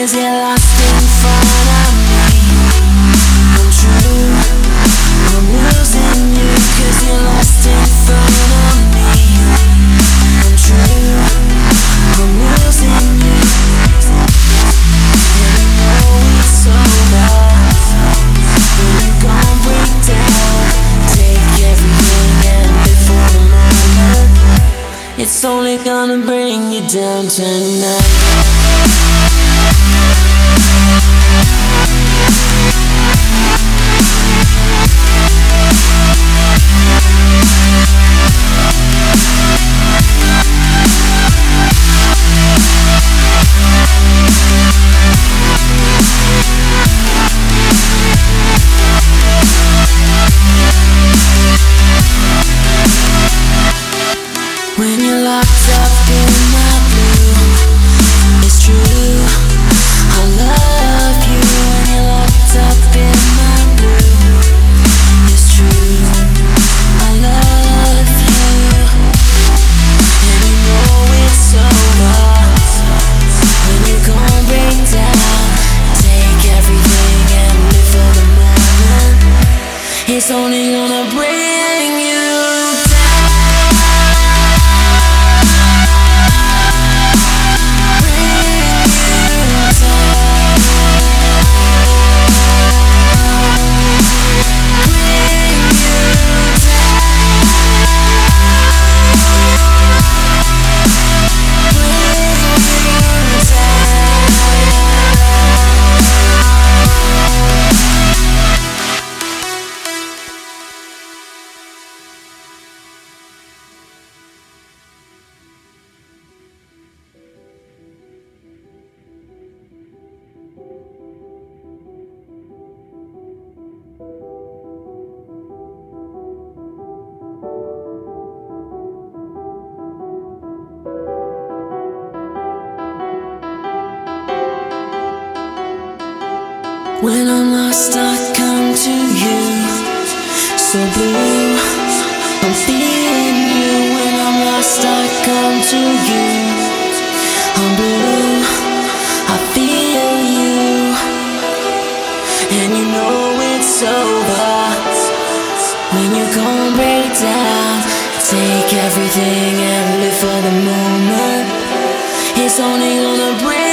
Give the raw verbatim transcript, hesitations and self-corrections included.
cause you're lost in front of me. I'm true, I'm losing you cause you're lost in front of me. I'm true, I'm losing you. And I know it's over. When you gon' break down, take everything and live for the moment. It's only gonna bring you down tonight. When you're locked up in my blue, it's true, I love you. When you're locked up in my blue, it's true, I love you. And you know it's over. When you gon' break down, take everything and live for the moment. It's only gonna bring you when I'm lost, I come to you. So blue, I'm feeling you. When I'm lost, I come to you. I'm blue, I feel you. And you know it's over. When you gon' break down, take everything and live for the moment. It's only gonna break